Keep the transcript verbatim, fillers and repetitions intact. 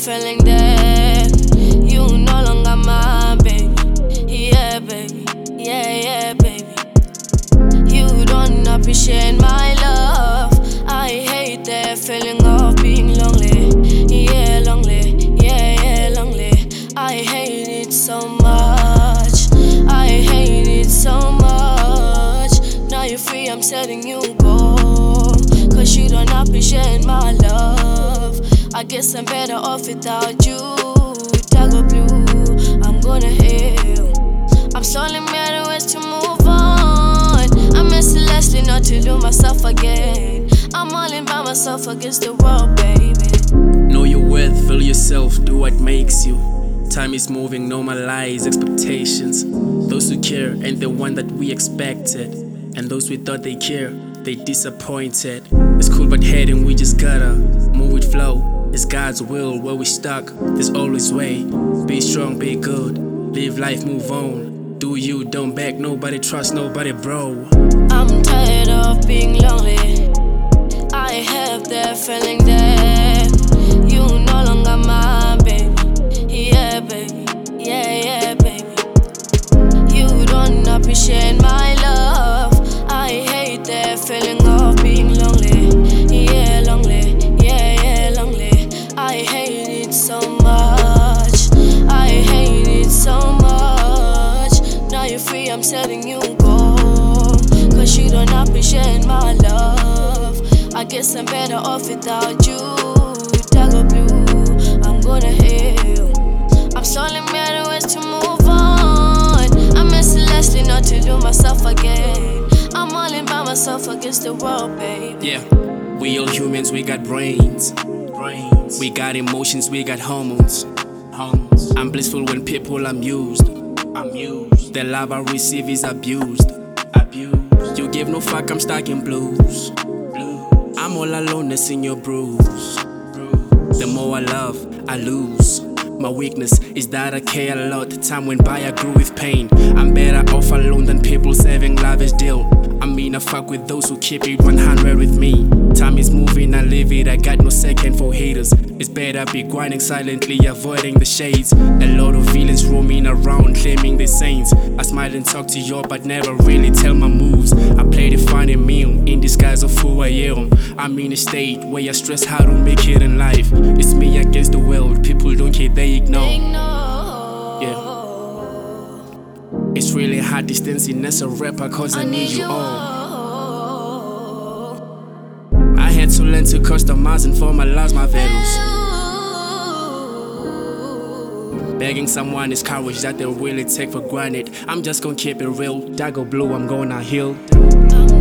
feeling that you no longer my baby. Yeah, baby. Yeah, yeah, baby. You don't appreciate my love. I hate that feeling of being lonely. Yeah, lonely. Yeah, yeah, lonely. I hate it so much. I hate it so much. Now you're free, I'm setting you go. Cause you don't appreciate my love. I guess I'm better off without you. Dago blue, I'm gonna heal. I'm slowly mad ways to move on. I'm missing Leslie not to do myself again. I'm all in by myself against the world, baby. Know your worth, feel yourself, do what makes you. Time is moving, normalize expectations. Those who care ain't the one that we expected, and those we thought they care, they disappointed. It's cool but heading, we just gotta move with flow. It's God's will, where we stuck, there's always way. Be strong, be good, live life, move on. Do you, don't beg nobody, trust nobody, bro. I'm tired of being lonely. I have that feeling that you no longer my baby. Yeah, baby. Yeah, yeah, baby. You don't appreciate my love. I hate that feeling of being lonely. Yeah, lonely. Yeah, yeah, lonely. I hate it so much. I hate it so much. Now you're free, I'm setting you go. Cause you don't appreciate my love. I guess I'm better off without you. Dago blue, I'm gonna heal. I'm slowly mad ways to move on. I'm missing Leslie not to do myself again. I'm all in by myself against the world, baby. Yeah, we all humans, we got brains. brains. We got emotions, we got hormones. hormones. I'm blissful when people amused. amused. The love I receive is abused. abused. You give no fuck, I'm stuck in blues. blues. I'm all alone, it's in your bruise. bruise. The more I love, I lose. My weakness is that I care a lot. Time went by, I grew with pain. I'm better off alone than people saving lavish deal. I mean, I fuck with those who keep it one hundred with me. Time is moving, I live it, I got no second for haters. It's better be grinding silently, avoiding the shades. A lot of villains roaming around, claiming they're saints. I smile and talk to you, but never really tell my moves. I play the funny meal, in disguise of who I am. I'm in a state where I stress how to make it in life. It's me against the world, people don't care, they ignore. Yeah. It's really hard distancing as a rapper cause I, I need you all. I had to learn to customize and formalize my values. Begging someone is courage that they really take for granted. I'm just gonna keep it real. Dago blue, I'm gonna heal.